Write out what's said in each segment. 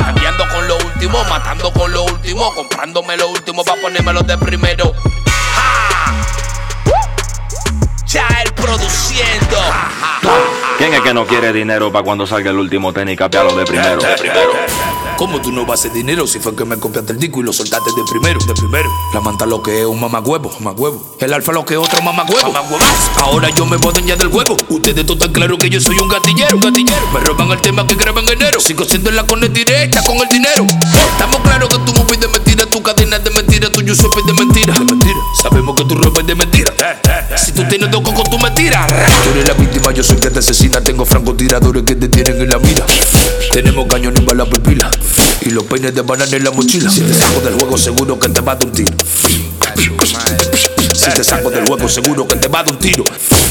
Cambiando con lo último, matando con lo último, comprándome lo último pa' ponérmelo de primero. Ya él produciendo. ¿Quién es que no quiere dinero para cuando salga el último tenis y capearlo de primero? ¿Cómo tú no vas a hacer dinero si fue que me copiaste el disco y lo soltaste de primero? La manta lo que es un mamagüevo. El alfa lo que es otro mamagüevo. Ahora yo me boten ya del juego. Ustedes todo tan claro que yo soy un gatillero. Me roban el tema que graba en enero. Sigo siendo en la cone directa con el dinero. Estamos claros que tú movies de mentira, tu cadena es de mentira, tu Yusuf es de mentira. Sabemos que tu ropa es de mentira. Si tú tienes dos cocos, tú me tiras. Tú eres la víctima, yo soy que te asesina. Tengo francotiradores que te tienen en la mira. Tenemos cañón y balas por pila. Y los peines de banana en la mochila. Si te saco del juego, seguro que te va a dar un tiro. Si te saco del juego, seguro que te va a dar un tiro.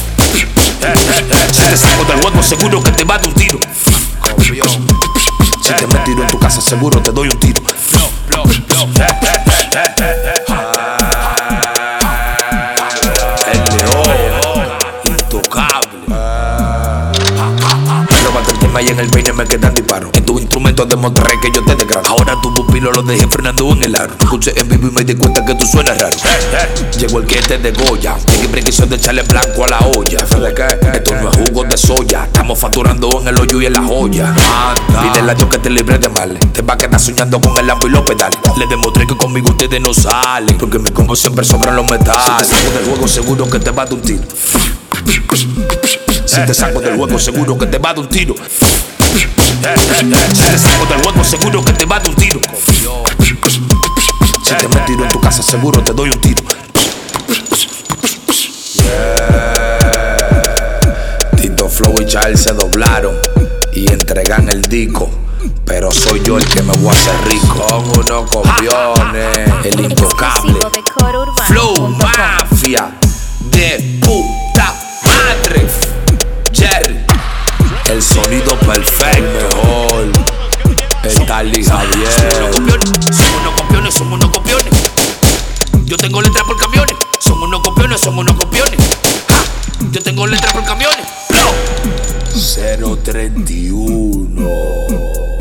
Si te saco del juego, seguro que te va a dar un tiro. Si te me tiro en tu casa, seguro te doy un tiro. El león, intocable. Y en el peine me quedan disparos. En tu instrumento demostré que yo te desgrano. Ahora tu pupilo lo dejé frenando en el aro. Escuché en vivo y me di cuenta que tú suenas raro. Llegó el que te degolla. Tiene que de echarle blanco a la olla. Esto no es jugo de soya. Estamos facturando en el hoyo y en la joya. Pídele a Dios que te libre de males. Te va a quedar soñando con el lampo y los pedales. Le demostré que conmigo ustedes no salen, porque mi combo siempre sobran los metales. Si te saco del juego, seguro que te va a dar un tiro. Si te saco del juego, seguro que te va a dar un tiro. Si te saco del juego, seguro que te va a dar un tiro. Si te me tiro en tu casa, seguro te doy un tiro. Tito Flow y Charles se doblaron y entregan el disco. Pero soy yo el que me voy a hacer rico. Son unos copiones, el intocable. Flow Mafia de puta madre. Jerry, el sonido perfecto, mejor. El Dali Javier. Somos unos copiones. Yo tengo letras por camiones. Son unos copiones. Yo tengo letras por camiones. 031